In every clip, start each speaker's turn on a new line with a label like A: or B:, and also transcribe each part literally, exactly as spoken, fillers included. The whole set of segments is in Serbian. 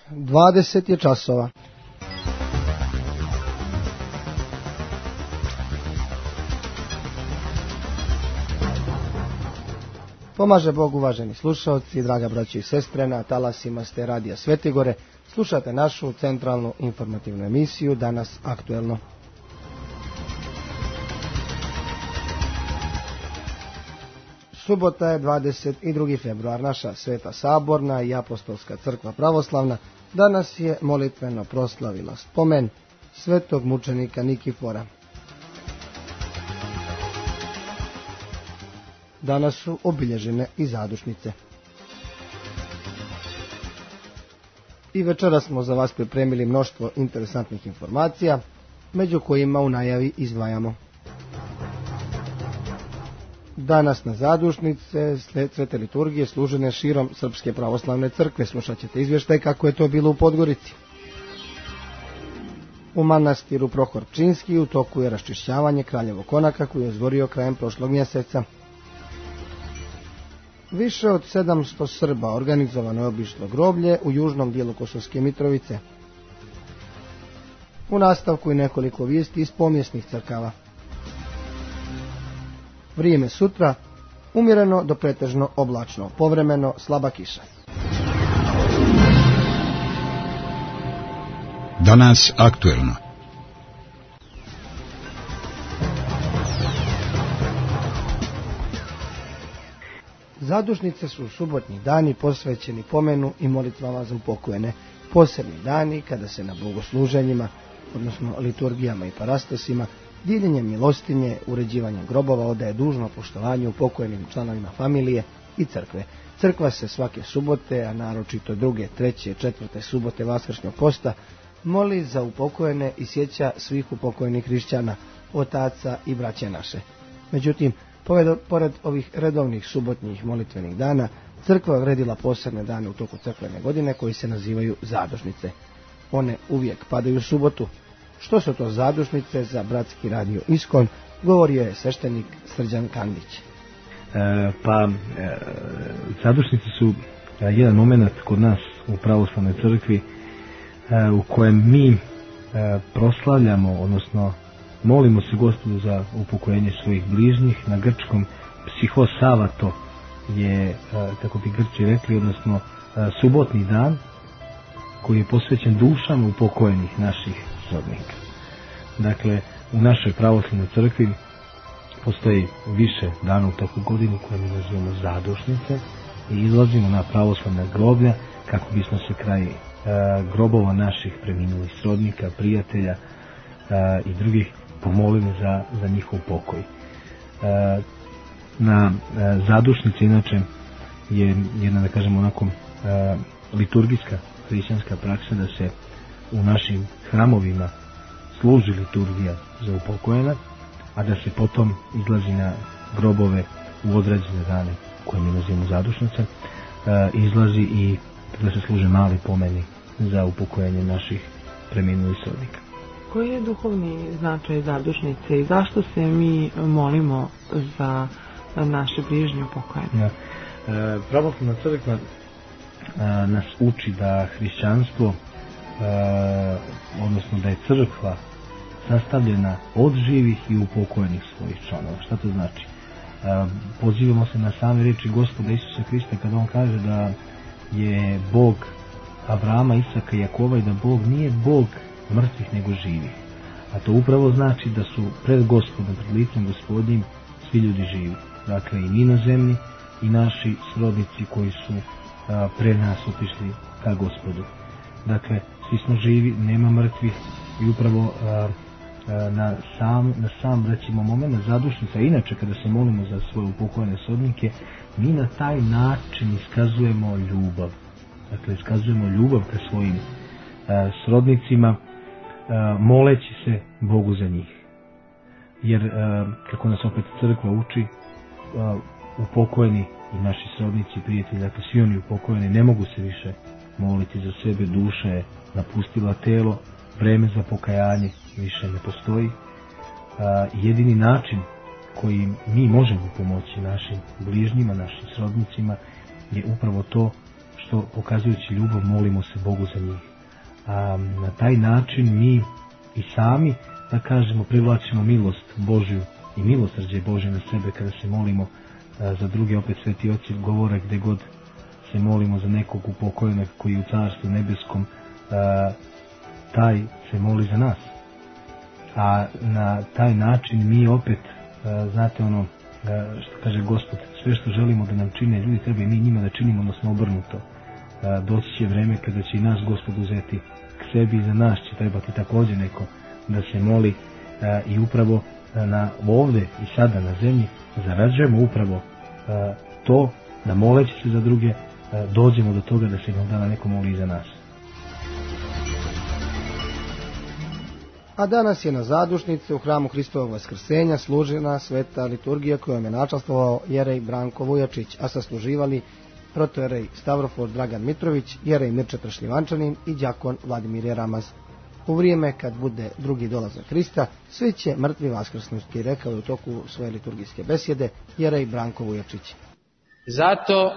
A: dvadeset je časova. Pomaže Bog, uvaženi slušalci, draga braćo i sestre, na talasima ste Radija Svetigore. Slušate našu centralnu informativnu emisiju Danas aktuelno. Subota je dvadeset drugi februar, naša Sveta Saborna i Apostolska crkva pravoslavna danas je molitveno proslavila spomen svetog mučenika Nikifora. Danas su obilježene i zadušnice. I večera smo za vas pripremili mnoštvo interesantnih informacija, među kojima u najavi izdvajamo. Danas na zadušnice svete liturgije služene širom Srpske pravoslavne crkve. Slušat ćete izvještaj kako je to bilo u Podgorici. U manastiru Prohor Pčinski u toku je raščišćavanje kraljevog konaka koji je izgorio krajem prošlog mjeseca. Više od sedamsto Srba organizovano je obišlo groblje u južnom dijelu Kosovske Mitrovice. U nastavku i nekoliko vijesti iz pomjesnih crkava. Vrijeme sutra, umjereno do pretežno oblačno, povremeno slaba kiša.
B: Danas aktuelno.
A: Zadušnice su subotnji dani posvećeni pomenu i molitvama za upokojene. Posebni dani kada se na bogosluženjima, odnosno liturgijama i parastosima, diljenjem milostinje, uređivanjem grobova odaje dužno poštovanje upokojenim članovima familije i crkve. Crkva se svake subote, a naročito druge, treće, četvrte subote Vaskršnjeg posta, moli za upokojene i sjeća svih upokojenih hrišćana, otaca i braće naše. Međutim, pored ovih redovnih subotnjih molitvenih dana, crkva je odredila posebne dane u toku crkvene godine koji se nazivaju zadušnice. One uvijek padaju u subotu. Što su to zadušnice za bratski radio Iskon, govorio je sveštenik Srđan Kandić.
C: E, pa, e, zadušnice su jedan moment kod nas u pravoslavnoj crkvi e, u kojem mi e, proslavljamo, odnosno molimo se Gospodu za upokojenje svojih bližnjih. Na grčkom psihosavato je, kako bi Grci rekli, odnosno subotni dan koji je posvećen dušama upokojenih naših srodnika. Dakle, u našoj pravoslavnoj crkvi postoji više dana u toku godinu koje mi nazivamo zadušnice i izlazimo na pravoslavna groblja kako bismo se kraj e, grobova naših preminulih srodnika, prijatelja e, i drugih pomolili za, za njihov pokoj. E, na e, zadušnici inače je jedna, da kažemo, onako e, liturgijska hrišćanska praksa da se u našim hramovima služi liturgija za upokojena, a da se potom izlazi na grobove u određene dane koje mi nazivamo zadušnice, e, izlazi i da se služe mali pomeni za upokojenje naših preminulih srodnika.
D: Koji je duhovni značaj zadušnice i zašto se mi molimo za naše bližnje upokojene?
C: Ja. E, pravoslavna crkva e, nas uči da hrišćanstvo, e, odnosno da je crkva sastavljena od živih i upokojenih svojih članova. Šta to znači? E, pozivamo se na same riječi Gospoda Isusa Hrista kada on kaže da je Bog Abrahama, Isaka i Jakova i da Bog nije Bog mrtvih nego živih. A to upravo znači da su pred Gospodom, pred licem Gospodnjim svi ljudi živi. Dakle, i mi na zemlji i naši srodnici koji su a, pre nas otišli ka Gospodu. Dakle, svi smo živi, nema mrtvih i upravo a, a, na sam, na sam recimo moment zadušnica, inače kada se molimo za svoje upokojene srodnike, mi na taj način iskazujemo ljubav. Dakle, iskazujemo ljubav ka svojim a, srodnicima, moleći se Bogu za njih. Jer, kako nas opet crkva uči, upokojeni i naši srodnici, prijatelji, dakle svi oni upokojeni ne mogu se više moliti za sebe, duša je napustila telo, vreme za pokajanje više ne postoji. Jedini način koji mi možemo pomoći našim bližnjima, našim srodnicima je upravo to što pokazujući ljubav molimo se Bogu za njih. A na taj način mi i sami, da kažemo, privlačimo milost Božju i milosrđe Božje na sebe kada se molimo a, za druge. Opet sveti oci govore gde god se molimo za nekog upokojenog koji je u Carstvu nebeskom, a, taj se moli za nas. A na taj način mi opet, a, znate ono, a, što kaže Gospod, sve što želimo da nam čine ljudi, treba i mi njima da činimo, odnosno obrnuto. A, doći će vreme kada će i nas Gospod uzeti k sebi i za nas će trebati također neko da se moli a, i upravo a, na ovde i sada na zemlji zarađujemo upravo a, to da moleći se za druge a, dođemo do toga da se jednog dana neko moli i za nas.
A: A danas je na zadušnici u hramu Hristovog Vaskrsenja služena sveta liturgija kojom je načastvovao jerej Branko Vujačić, a sasluživali protojerej Stavrofor Dragan Mitrović, jerej Mirča Tršljivančanin i đakon Vladimir Jeramaz. U vrijeme kad bude drugi dolazak Hrista, svi će mrtvi vaskrsnuti, rekao je u toku svoje liturgijske besjede jerej Branko Vujačić.
E: Zato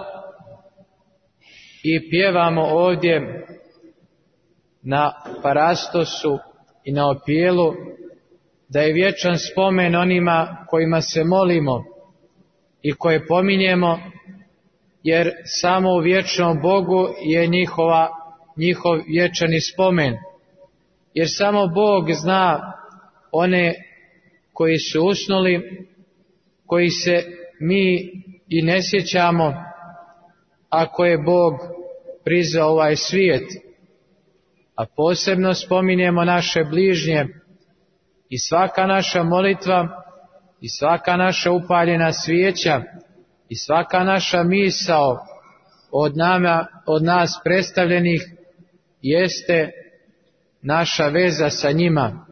E: i pjevamo ovdje na parastosu i na opijelu da je vječan spomen onima kojima se molimo i koje pominjemo, jer samo u vječnom Bogu je njihova, njihov vječani spomen. Jer samo Bog zna one koji su usnuli, koji se mi i ne sjećamo, ako je Bog prizvao ovaj svijet. A posebno spominjemo naše bližnje i svaka naša molitva i svaka naša upaljena svijeća i svaka naša misao od, nama, od nas predstavljenih jeste naša veza sa njima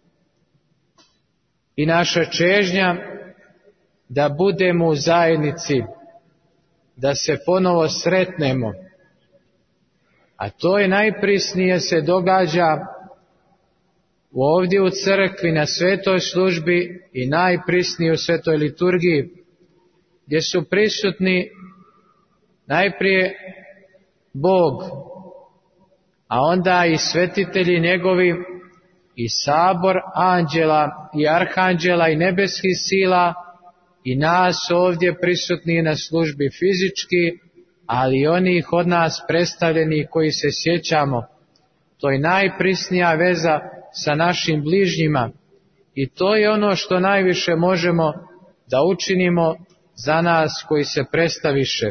E: i naša čežnja da budemo u zajednici, da se ponovo sretnemo. A to je najprisnije se događa ovdje u crkvi na svetoj službi i najprisnije u svetoj liturgiji, gdje su prisutni najprije Bog, a onda i svetitelji njegovi i sabor anđela i arhanđela i nebeskih sila i nas ovdje prisutni na službi fizički, ali i onih od nas predstavljenih koji se sjećamo. To je najprisnija veza sa našim bližnjima i to je ono što najviše možemo da učinimo za nas koji se predstaviše.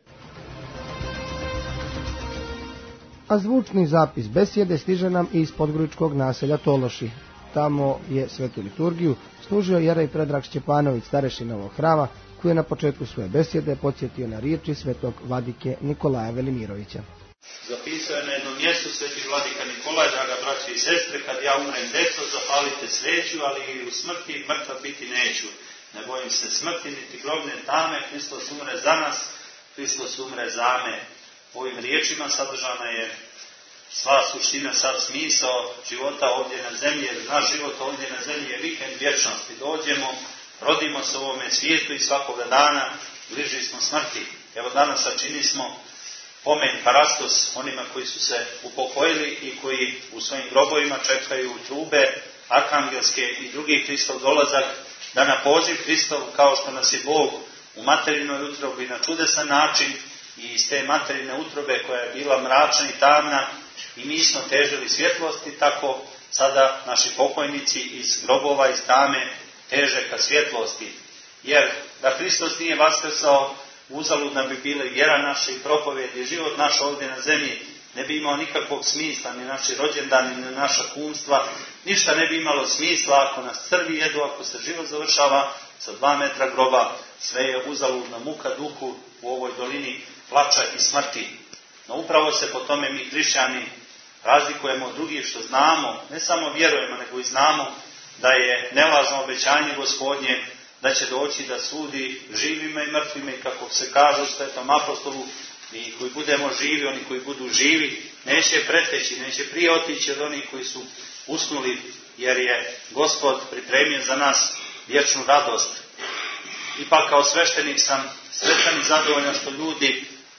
A: A zvučni zapis besjede stiže nam iz podgoričkog naselja Tološi. Tamo je svetu liturgiju služio jerej Predrag Šćepanović, starešina ovog hrama, koji je na početku svoje besjede podsjetio na riječi svetog vladike Nikolaja Velimirovića.
F: Zapisao je na jednom mjestu sveti vladika Nikolaj: draga braći i sestre, kad ja umrem, deco, zapalite sveću, ali i u smrti mrtva biti neću. Ne bojim se smrti, niti grobne tame, Hristos umre za nas, Hristos umre za me. Ovim riječima sadržana je sva suština, sav smisao života ovdje na zemlji, jer naš život ovdje na zemlji je vikend vječnosti. Dođemo, rodimo se u ovome svijetu i svakoga dana bliži smo smrti. Evo danas sačini smo pomen parastos onima koji su se upokojili i koji u svojim grobovima čekaju trube arkangelske i drugi Hristov dolazak, da na poziv Hristov, kao što nas je Bog u materinoj utrobi na čudesan način i iz te materine utrobe koja je bila mračna i tamna i mi smo težili svjetlosti, tako sada naši pokojnici iz grobova, iz tame teže ka svjetlosti. Jer da Hristos nije vaskrsao, uzaludna bi bila vjera naša i propovjed i život naš ovdje na zemlji, ne bi imao nikakvog smisla, ni naši rođendani, ni naša kumstva, ništa ne bi imalo smisla ako nas crvi jedu, ako se život završava sa dva metra groba, sve je uzaludna muka duhu u ovoj dolini plača i smrti. No upravo se po tome mi hrišćani razlikujemo od drugih, što znamo, ne samo vjerujemo, nego i znamo da je nelažno obećanje Gospodnje da će doći da sudi živima i mrtvima, i kako se kaže u Svetom apostolu, mi koji budemo živi, oni koji budu živi, neće preteći, neće prije otići od onih koji su usnuli, jer je Gospod pripremio za nas vječnu radost. Ipak kao sveštenik sam srećan i zadovoljan što ljudi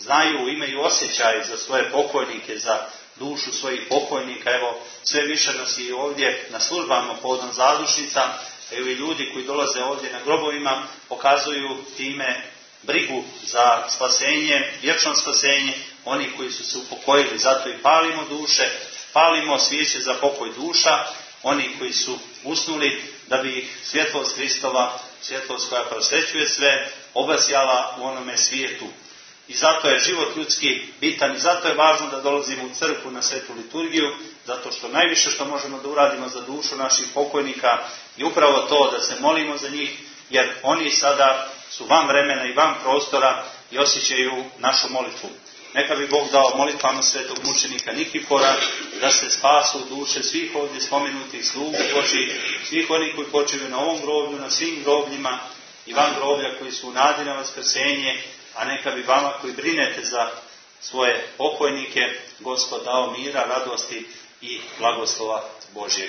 F: znaju, imaju osjećaj za svoje pokojnike, za dušu svojih pokojnika. Evo, sve više nas i ovdje na službama povodom zadušnica, evo i ljudi koji dolaze ovdje na grobovima, pokazuju time brigu za spasenje, vječno spasenje, oni koji su se upokojili, zato i palimo duše, palimo svijeće za pokoj duša, oni koji su usnuli, da bi ih svjetlost Hristova, svjetlost koja prosvećuje sve, obasjala u onome svijetu. I zato je život ljudski bitan i zato je važno da dolazimo u crkvu na svetu liturgiju, zato što najviše što možemo da uradimo za dušu naših pokojnika je upravo to da se molimo za njih, jer oni sada su van vremena i van prostora i osjećaju našu molitvu. Neka bi Bog dao molitvama svetog mučenika Nikifora da se spasu duše svih ovdje spomenutih sluga Božjih, svih onih koji počivaju na ovom groblju, na svim grobljima i van groblja koji su u nadi na vaskrsenje, a neka bi vama koji brinete za svoje pokojnike Gospod dao mira, radosti i blagoslova Božjeg.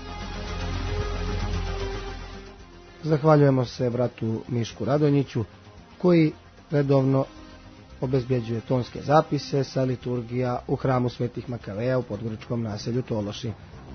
A: Zahvaljujemo se bratu Mišku Radonjiću koji redovno obezbjeđuje tonske zapise sa liturgija u hramu Svetih Makaveja u podgoričkom naselju Tološi.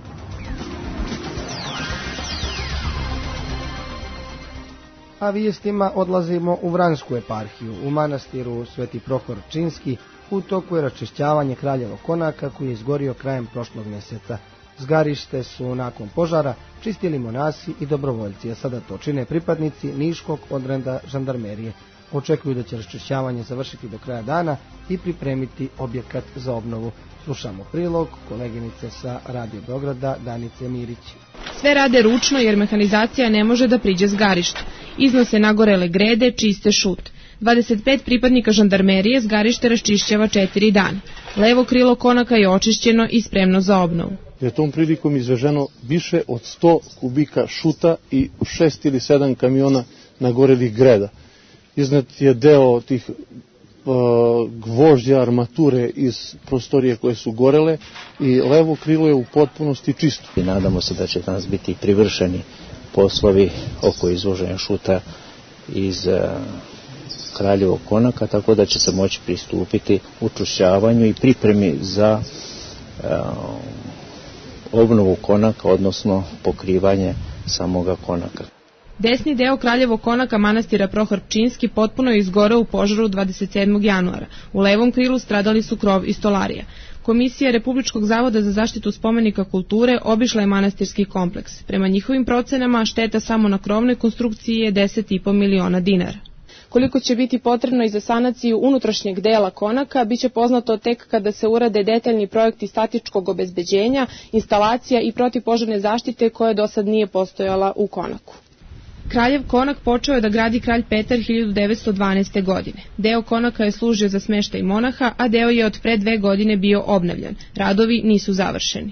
A: A vijestima odlazimo u Vransku eparhiju, u manastiru Sveti Prohor Pčinski. U toku je raščišćavanje Kraljevog konaka koji je izgorio krajem prošlog mjeseca. Zgarište su nakon požara čistili monasi i dobrovoljci, a sada to čine pripadnici Niškog odreda žandarmerije. Očekuju da će raščišćavanje završiti do kraja dana i pripremiti objekat za obnovu. Slušamo prilog koleginice sa Radio Beograda Danice Mirić.
G: Sve rade ručno jer mehanizacija ne može da priđe zgarištu. Iznose nagorele grede, čiste šut. dvadeset pet pripadnika žandarmerije zgarište raščišćava četiri dana. Levo krilo konaka je očišćeno i spremno za obnovu.
H: Je tom prilikom izveženo više od sto kubika šuta i šest ili sedam kamiona nagorelih greda. Iznet je deo tih uh, gvožđa, armature iz prostorije koje su gorele i levo krilo je u potpunosti čisto.
I: I nadamo se da će danas biti privršeni poslovi oko izvoženja šuta iz uh, Kraljevog konaka, tako da će se moći pristupiti učvršćavanju i pripremi za uh, obnovu konaka, odnosno pokrivanje samoga konaka.
G: Desni deo Kraljevog konaka manastira Prohor Pčinski potpuno je izgoreo u požaru dvadeset sedmog januara. U levom krilu stradali su krov i stolarija. Komisija Republičkog zavoda za zaštitu spomenika kulture obišla je manastirski kompleks. Prema njihovim procenama šteta samo na krovnoj konstrukciji je deset i po miliona dinara. Koliko će biti potrebno i za sanaciju unutrašnjeg dela konaka, bit će poznato tek kada se urade detaljni projekti statičkog obezbeđenja, instalacija i protivpožarne zaštite koje do sad nije postojala u konaku. Kraljev konak počeo je da gradi kralj Petar hiljadu devetsto dvanaeste. godine. Deo konaka je služio za smeštaj monaha, a deo je od pre dve godine bio obnavljan. Radovi nisu završeni.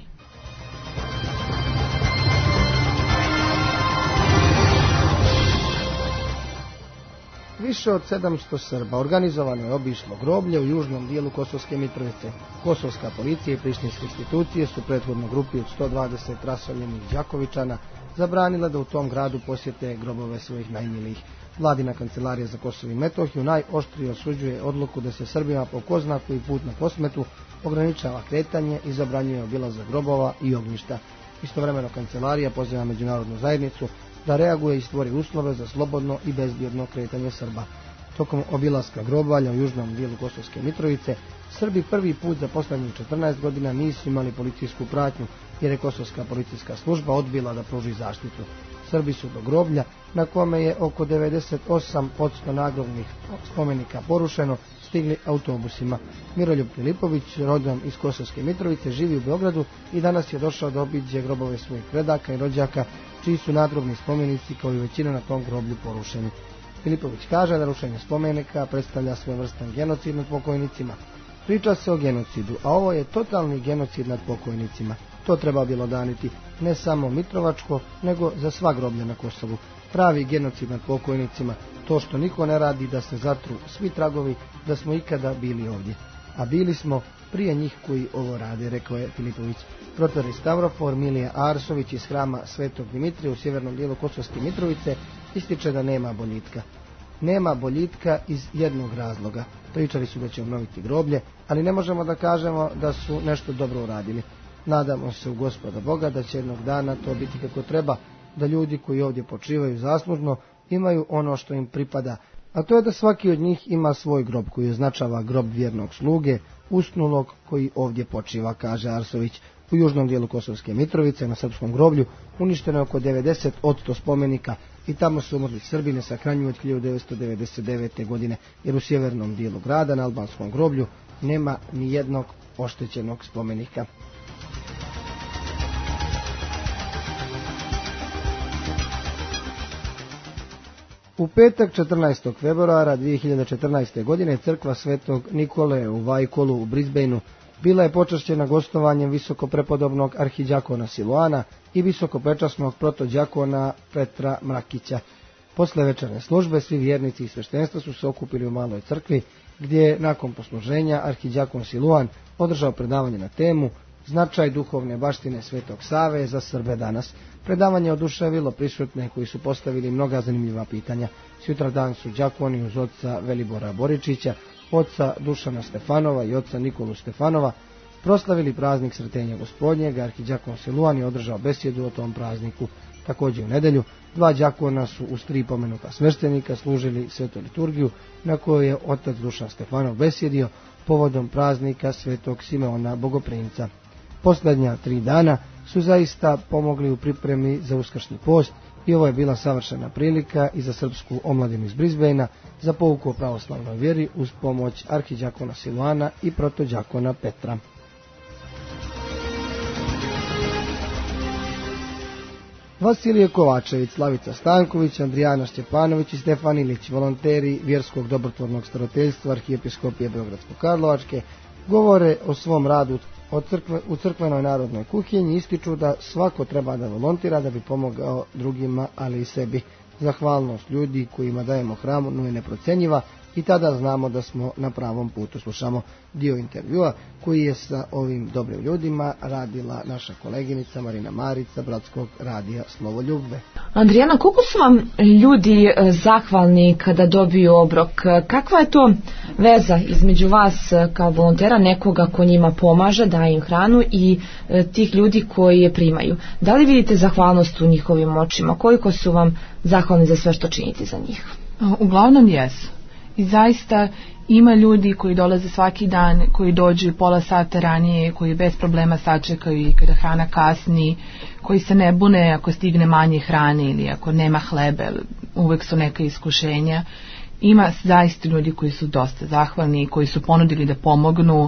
A: Više od sedamsto Srba organizovano je obišlo groblje u južnom dijelu Kosovske Mitrovice. Kosovska policija i prištinske institucije su prethodno grupi od sto dvadeset rasoljenih Đakovičana zabranila da u tom gradu posjete grobove svojih najmilijih. Vladina kancelarija za Kosovo i Metohiju najoštrije osuđuje odluku da se Srbima po ko zna koji put na posmetu ograničava kretanje i zabranjuje obilazak grobova i ognjišta. Istovremeno kancelarija poziva međunarodnu zajednicu da reaguje i stvori uslove za slobodno i bezbjedno kretanje Srba. Tokom obilaska grobalja u južnom dijelu Kosovske Mitrovice, Srbi prvi put za posljednjih četrnaest godina nisu imali policijsku pratnju, jer je Kosovska policijska služba odbila da pruži zaštitu. Srbi su do groblja, na kome je oko devedeset osam posto nagrobnih spomenika porušeno, stigli autobusima. Miroljub Filipović, rodom iz Kosovske Mitrovice, živi u Beogradu i danas je došao da obiđe grobove svojih predaka i rođaka, čiji su nadgrobni spomenici kao i većina na tom groblju porušeni. Filipović kaže da rušenje spomenika predstavlja svojevrstan genocid nad pokojnicima. Priča se o genocidu, a ovo je totalni genocid nad pokojnicima. To treba bjelodaniti ne samo Mitrovačko, nego za sva groblja na Kosovu. Pravi genocid nad pokojnicima, to što niko ne radi da se zatru svi tragovi da smo ikada bili ovdje. A bili smo prije njih koji ovo rade, rekao je Filipović. Protor Stavrofor Milija Arsović iz hrama Svetog Dimitrija u sjevernom dijelu Kosovske Mitrovice ističe da nema boljitka. nema boljitka iz jednog razloga. Pričali su da će obnoviti groblje, ali ne možemo da kažemo da su nešto dobro uradili. Nadamo se u Gospoda Boga da će jednog dana to biti kako treba, da ljudi koji ovdje počivaju zaslužno imaju ono što im pripada, a to je da svaki od njih ima svoj grob koji označava grob vjernog sluge, usnulog koji ovdje počiva, kaže Arsović. U južnom dijelu Kosovske Mitrovice, na srpskom groblju, uništeno je oko devedeset posto spomenika i tamo su umrli Srbi, nesahranjuju od hiljadu devetsto devedeset devete. godine, jer u sjevernom dijelu grada, na albanskom groblju, nema ni jednog oštećenog spomenika. U petak četrnaestog februara dvije hiljade četrnaeste. godine crkva Svetog Nikole u Vajkolu u Brisbaneu bila je počašćena gostovanjem visokoprepodobnog arhidjakona Siluana i visokopečasnog protodjakona Petra Mrakića. Posle večerne službe svi vjernici i sveštenstva su se okupili u maloj crkvi, gdje je nakon posluženja arhidjakon Siluan održao predavanje na temu Značaj duhovne baštine Svetog Save za Srbe danas. Predavanje oduševilo prisutne koji su postavili mnoga zanimljiva pitanja. Sutradan su đakoni uz oca Velibora Boričića, oca Dušana Stefanova i oca Nikolu Stefanova proslavili praznik Sretenja Gospodnjega. Arhidjakon Siluan je održao besjedu o tom prazniku. Također u nedelju dva đakona su uz tri pomenuta sveštenika služili svetu liturgiju, na kojoj je otac Dušan Stefanov besjedio povodom praznika Svetog Simeona Bogoprimca. Posljednja tri dana su zaista pomogli u pripremi za uskršnji post i ovo je bila savršena prilika i za srpsku omladinu iz Brisbanea za pouku o pravoslavnoj vjeri uz pomoć arhidjakona Siluana i protodjakona Petra. Vasilije Kovačević, Slavica Stanković, Andrijana Šćepanović i Stefan Ilić, volonteri Vjerskog dobrotvornog staroteljstva Arhijepiskopije Beogradsko-Karlovačke, govore o svom radu o crkve, u crkvenoj narodnoj kuhinji, ističu da svako treba da volontira da bi pomogao drugima, ali i sebi. Zahvalnost ljudi kojima dajemo hranu je neprocenjiva i tada znamo da smo na pravom putu. Slušamo dio intervjua koji je sa ovim dobrim ljudima radila naša koleginica Marina Marić sa Bratskog radija Slovo Ljubve.
J: Andrijana, koliko su vam ljudi zahvalni kada dobiju obrok? Kakva je to veza između vas kao volontera, nekoga ko njima pomaže, daje im hranu, i tih ljudi koji je primaju? Da li vidite zahvalnost u njihovim očima? Koliko su vam zahvalni za sve što činite za njih?
K: Uglavnom jesu. I zaista ima ljudi koji dolaze svaki dan, koji dođu pola sata ranije, koji bez problema sačekaju i kada hrana kasni, koji se ne bune ako stigne manje hrane ili ako nema hlebe, uvek su neka iskušenja. Ima zaista ljudi koji su dosta zahvalni, koji su ponudili da pomognu.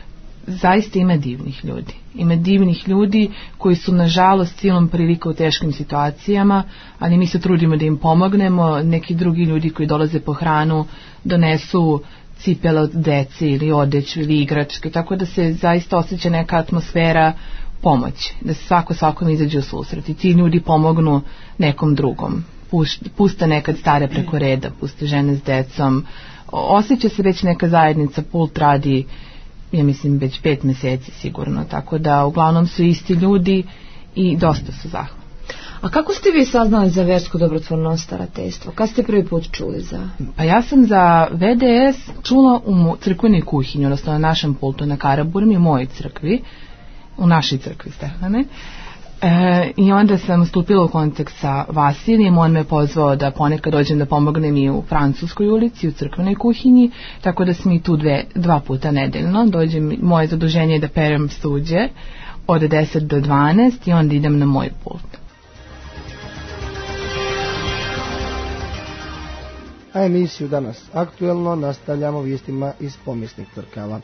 K: Zaista ima divnih ljudi. Ima divnih ljudi koji su nažalost silom prilika u teškim situacijama, ali mi se trudimo da im pomognemo. Neki drugi ljudi koji dolaze po hranu donesu cipele od dece ili odeću ili igračke, tako da se zaista osjeća neka atmosfera pomoći, da se svako svakom izađe u susret i ti ljudi pomognu nekom drugom. Puste nekad stare preko reda, puste žene s decom. Osjeća se već neka zajednica. Pult radi, ja mislim, već pet mjeseci sigurno, tako da uglavnom su isti ljudi i dosta su zahvalni.
J: A kako ste vi saznali za Versko dobrotvorno starateljstvo? Kad ste prvi put čuli za?
K: Pa ja sam za V D S čula u crkvenoj kuhinji, odnosno na našem pultu na Karaburmi, u mojoj crkvi, u našoj crkvi Stefane. E, I onda sam stupila u kontakt sa Vasilijem, on me pozvao da ponekad dođem da pomognem i u Francuskoj ulici, u crkvenoj kuhinji, tako da sam i tu dve, dva puta nedeljno. Dođem, moje zaduženje je da perem suđe od deset do dvanaest i onda idem na moj pult.
A: A emisiju danas aktuelno nastavljamo vijestima iz pomisnih crkava.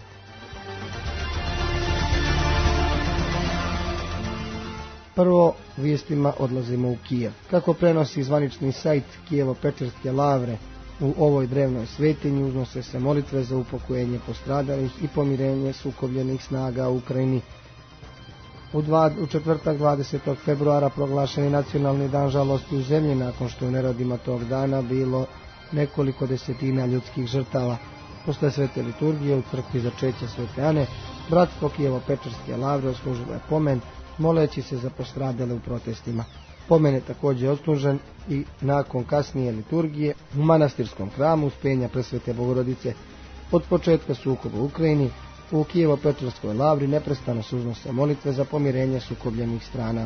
A: Prvo vijestima odlazimo u Kijev. Kako prenosi zvanični sajt Kijevo-Pečerske lavre, u ovoj drevnoj svetinji uznose se molitve za upokojenje postradalih i pomirenje sukobljenih snaga u Ukrajini. U, dva, u četvrtak dvadesetog februara proglašen je nacionalni dan žalosti u zemlji nakon što u neradima tog dana bilo nekoliko desetina ljudskih žrtava. Posle svete liturgije u crkvi Začeća Svete Ane, bratstvo Kijevo-Pečerske lavre odslužilo je pomen, moleći se za postradale u protestima. Pomen je također odslužen i nakon kasnije liturgije u manastirskom hramu Uspenja Presvete Bogorodice. Od početka sukoba u Ukrajini u Kijevo-Petrskoj lavri neprestano se uznose molitve za pomirenje sukobljenih strana.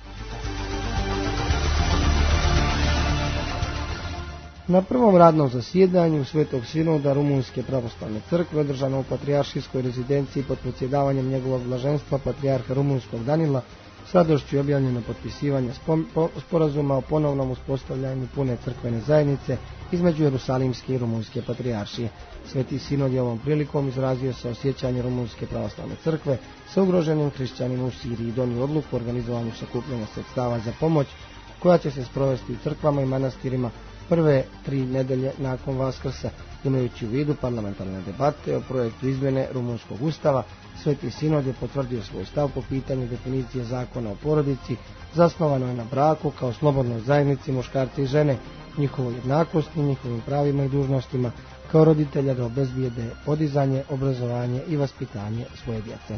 A: Na prvom radnom zasjedanju Svetog sinoda Rumunjske pravoslavne crkve, održano u patrijaršijskoj rezidenciji pod predsjedavanjem njegovog blaženstva patrijarha rumunjskog Danila, s radošću je objavljeno potpisivanje sporazuma o ponovnom uspostavljanju pune crkvene zajednice između Jerusalimske i Rumunjske patrijaršije. Sveti sinod je ovom prilikom izrazio se osjećanje Rumunjske pravoslavne crkve sa ugroženim hrišćanima u Siriji i donio odluku o organizovanju sakupljanja sredstava za pomoć koja će se sprovesti u crkvama i manastirima prve tri nedelje nakon Vaskrsa. Imajući u vidu parlamentarne debate o projektu izmjene rumunskog ustava, Sveti sinod je potvrdio svoj stav po pitanju definicije zakona o porodici, zasnovanoj na braku kao slobodnoj zajednici muškarca i žene, njihovoj jednakosti, njihovim pravima i dužnostima, kao roditelja da obezbijede podizanje, obrazovanje i vaspitanje svoje djece.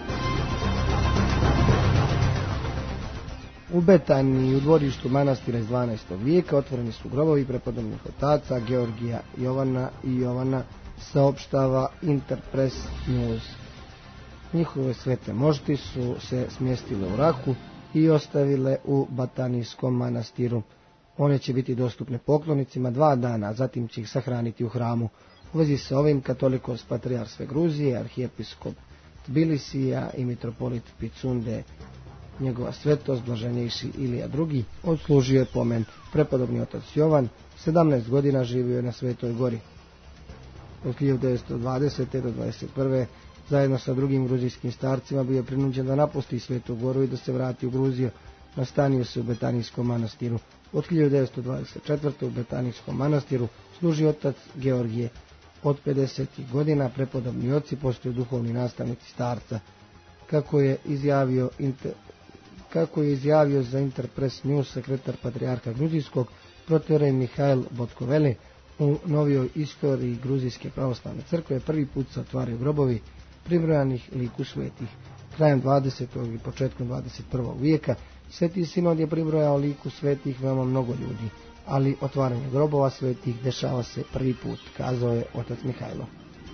A: U Betaniji u dvorištu manastira iz dvanaestog vijeka otvoreni su grobovi prepodobnih otaca Georgija, Jovana i Jovana, saopštava Interpress News. Njihove svete mošti su se smjestile u Raku i ostavile u Batanijskom manastiru. One će biti dostupne poklonicima dva dana, a zatim će ih sahraniti u hramu. U vezi sa ovim katolikos patrijarh sve Gruzije, arhijepiskop Tbilisija i mitropolit Picunde, njegova svetost blaženjejši Ilija drugi, odslužio je pomen. Prepodobni otac Jovan sedamnaest godina živio je na Svetoj gori. Od hiljadu devetsto dvadesete do dvadeset prve zajedno sa drugim gruzijskim starcima bio je prinuđen da napusti Svetu goru i da se vrati u Gruziju. Nastanio se u Betanijskom manastiru. Od hiljadu devetsto dvadeset četvrte u Betanijskom manastiru služi otac Georgije. Od pedesetih godina prepodobni oci postaju duhovni nastavnici starca. Kako je izjavio inter... Kako je izjavio za Interpress News sekretar patrijarha gruzijskog protorej Mihajl Botkoveli, u novijoj istoriji Gruzijske pravoslavne crkve prvi put se otvaraju grobovi pribrojanih liku svetih. Krajem dvadesetog i početkom dvadeset prvog vijeka Sveti sinod je pribrojao liku svetih veoma mnogo ljudi, ali otvaranje grobova svetih dešava se prvi put, kazao je otac Mihajlo.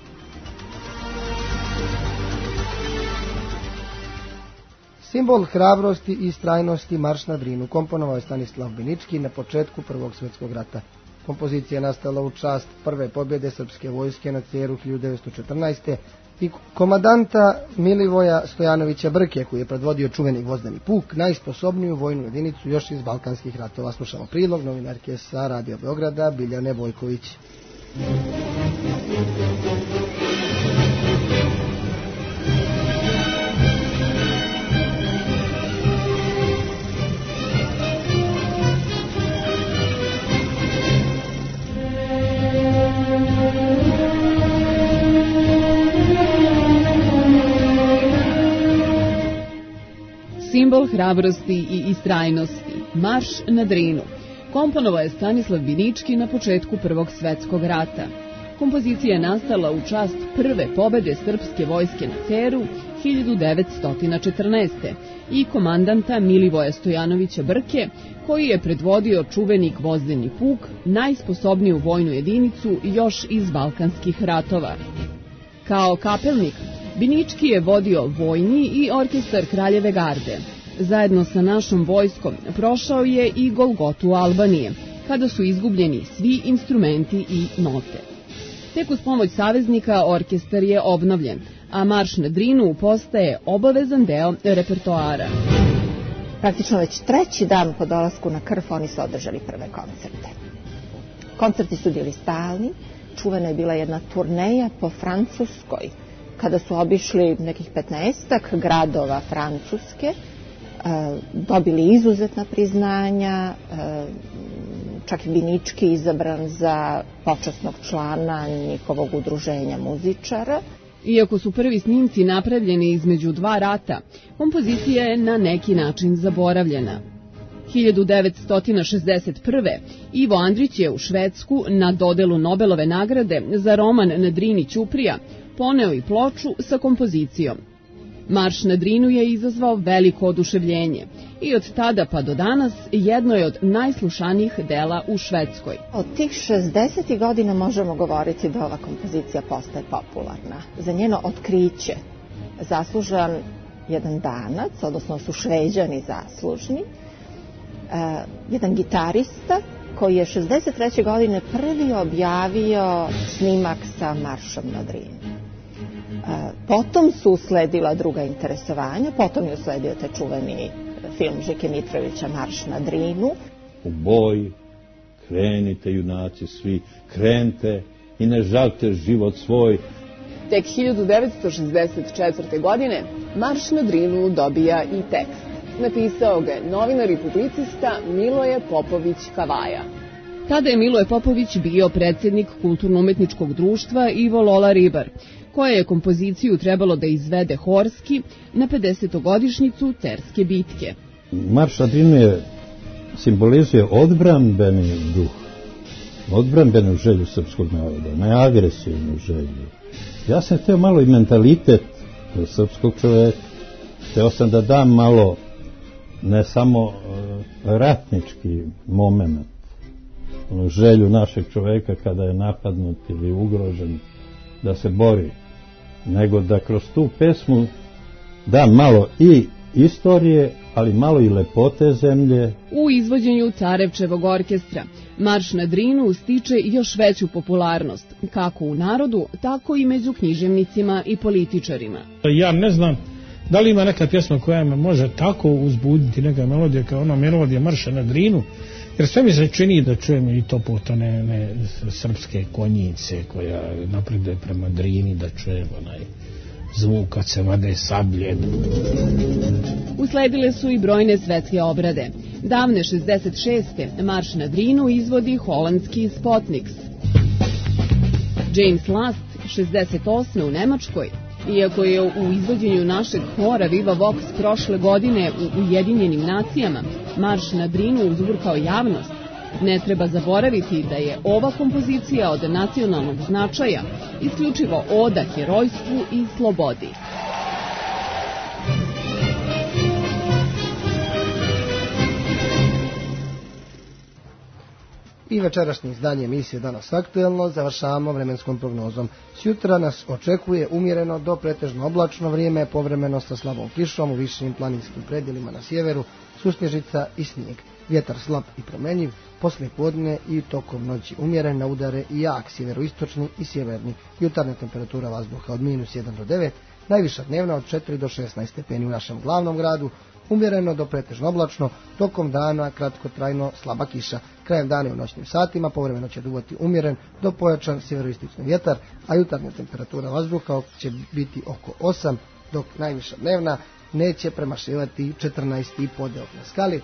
A: Simbol hrabrosti i istrajnosti Marš na Drinu komponovao je Stanislav Binički na početku Prvog svjetskog rata. Kompozicija je nastala u čast prve pobjede srpske vojske na Ceru hiljadu devetsto četrnaeste. i komadanta Milivoja Stojanovića Brke, koji je predvodio čuveni Gvozdeni puk, najsposobniju vojnu jedinicu još iz Balkanskih ratova. Slušamo prilog novinarke sa Radio Beograda Biljane Bojković.
L: Simbol hrabrosti i istrajnosti, Marš na Drinu, komponovao je Stanislav Binički na početku Prvog svjetskog rata. Kompozicija je nastala u čast prve pobjede srpske vojske na Ceru hiljadu devetsto četrnaeste. i komandanta Milivoja Stojanovića Brke, koji je predvodio čuveni Gvozdeni puk, najsposobniju vojnu jedinicu još iz Balkanskih ratova. Kao kapelnik, Binički je vodio vojni i orkestar Kraljeve garde. Zajedno sa našom vojskom prošao je i Golgotu Albanije, kada su izgubljeni svi instrumenti i note. Tek uz pomoć saveznika orkestar je obnovljen, a Marš na Drinu postaje obavezan deo repertoara.
M: Praktično već treći dan po dolasku na Krf oni su održali prve koncerte. Koncerti su bili stalni, čuvena je bila jedna turneja po Francuskoj, kada su obišli nekih petnaestak gradova Francuske, dobili izuzetna priznanja, čak i Binički izabran za počasnog člana njihovog udruženja muzičara.
L: Iako su prvi snimci napravljeni između dva rata, kompozicija je na neki način zaboravljena. hiljadu devetsto šezdeset prve. Ivo Andrić je u Švedsku na dodelu Nobelove nagrade za roman Na Drini Ćuprija poneo i ploču sa kompozicijom. Marš na Drinu je izazvao veliko oduševljenje i od tada pa do danas jedno je od najslušanijih dela u Švedskoj.
M: Od tih šezdesetih godina možemo govoriti da ova kompozicija postaje popularna. Za njeno otkriće zaslužan jedan Danac, odnosno su Šveđani zaslužni, uh, jedan gitarista koji je šezdeset treće godine prvi objavio snimak sa Maršom na Drini. Uh, potom su usledila druga interesovanja, potom je usledio taj čuveni film Žike Mitrovića Marš na Drinu.
N: U boj, krenite junaci svi, krenite i ne žalite život svoj.
L: Tek hiljadu devetsto šezdeset četvrte. godine Marš na Drinu dobija i tekst. Napisao ga je novinar i publicista Miloje Popović Kavaja. Tada je Miloje Popović bio predsjednik Kulturno-umetničkog društva Ivo Lola Ribar, koje je kompoziciju trebalo da izvede horski na pedesetogodišnjicu Cerske bitke.
N: Marš na Drinu je simbolizuje odbrambeni duh, odbrambenu želju srpskog naroda, neagresivnu želju. Ja sam htio malo i mentalitet srpskog čoveka, htio sam da dam malo ne samo uh, ratnički moment, želju našeg čoveka kada je napadnut ili ugrožen da se bori, nego da kroz tu pesmu dam malo i istorije, ali malo i lepote zemlje.
L: U izvođenju Carevčevog orkestra Marš na Drinu stiče još veću popularnost, kako u narodu, tako i među književnicima i političarima.
O: Ja ne znam da li ima neka pjesma koja me može tako uzbuditi, neka melodija kao ona melodija Marša na Drinu, jer sve mi se čini da čujem i to puta ne, ne srpske konjice koja napreduje prema Drini, da čujem onaj zvuk kad se vade sablje.
L: Usledile su i brojne svetske obrade. Davne šezdeset šeste. Marš na Drinu izvodi holandski Spotniks. James Last šezdeset osme. u Nemačkoj, iako je u izvođenju našeg hora Viva Vox prošle godine u Ujedinjenim nacijama Marš na Drinu uzburkao javnost, ne treba zaboraviti da je ova kompozicija od nacionalnog značaja isključivo oda herojstvu i slobodi.
A: I večerašnje izdanje emisije Danas aktuelno završavamo vremenskom prognozom. Sjutra nas očekuje umjereno do pretežno oblačno vrijeme, povremeno sa slabom kišom u višim planinskim predjelima na sjeveru, susnježica i snijeg. Vjetar slab i promenjiv, poslije podne i tokom noći umjeren na udare i jak sjeveroistočni i sjeverni. Jutarnja temperatura vazduha od minus jedan do devet, najviša dnevna od četiri do šesnaest stepeni u našem glavnom gradu, umjereno do pretežno oblačno, tokom dana kratkotrajno slaba kiša. Krajem dana i u noćnim satima povremeno će duvati umjeren do pojačan sjeveroistočni vjetar, a jutarnja temperatura vazduha će biti oko osam, dok najviša dnevna neće premašivati četrnaest i po na skali.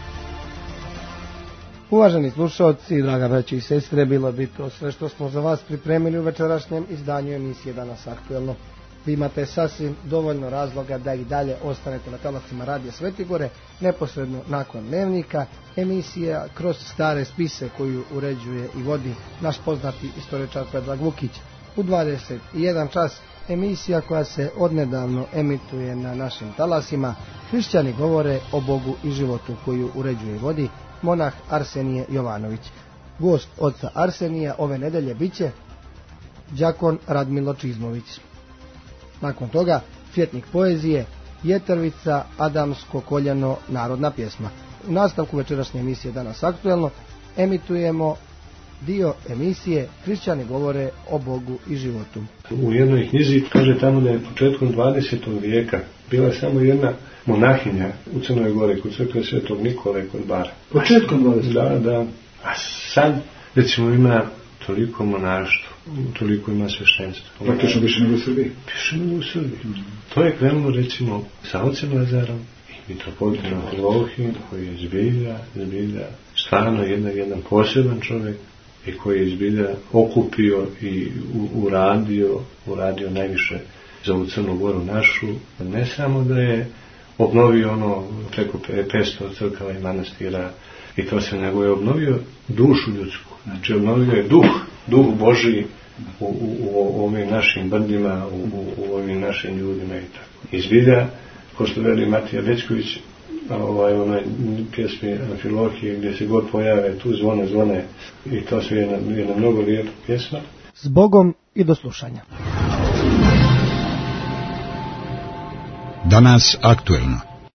A: Uvaženi slušalci, draga braćo i sestre, bilo bi to sve što smo za vas pripremili u večerašnjem izdanju emisije Danas aktuelno. Vi imate sasvim dovoljno razloga da i dalje ostanete na talasima Radija Svetigore, neposredno nakon dnevnika, emisija kroz stare spise koju uređuje i vodi naš poznati istoričar Predrag Vukić. U dvadeset jedan čas emisija koja se odnedavno emituje na našim talasima, Hrišćani govore o Bogu i životu, koju uređuje i vodi monah Arsenije Jovanović. Gost oca Arsenija ove nedelje biće đakon Radmilo Čizmović. Nakon toga Fjetnik poezije, Jetrvica, Adamsko koljeno, narodna pjesma. U nastavku večerašnje emisije Danas aktuelno emitujemo dio emisije Hrišćani govore o Bogu i životu.
P: U jednoj knjizi kaže tamo da je početkom dvadesetog vijeka bila samo jedna monahinja u Crnoj Gori kod crkve Svetog Nikole kod Bara.
Q: Početkom dvadesetog?
P: Da, da. A sad, recimo, ima toliko monaštvo, toliko ima sveštenstva.
Q: Praktično više nego u Srbiji?
P: Više nego u Srbiji. Mm. To je krenulo, recimo, sa ocem Lazarom i mitropolitom Amfilohijom, koji je zbilja, zbilja, stvarno jedan, jedan poseban čovjek i koji je zbilja okupio i uradio, uradio najviše za ovu Crnu Goru našu. Ne samo da je obnovio ono preko petsto crkava i manastira i to se, nego je obnovio dušu ljudsku. Znači obnovio je duh, duh Božiji u, u, u ovim našim brdima, u, u, u ovim našim ljudima i tako. Izbilja, ko što veli Matija Bečković, a ovaj, onaj pjesmi Amfilohije gdje se god pojave tu zvone, zvone i to su jedna, jedna mnogo lijepa pjesma.
A: S Bogom i do slušanja.
B: Danas aktuelno.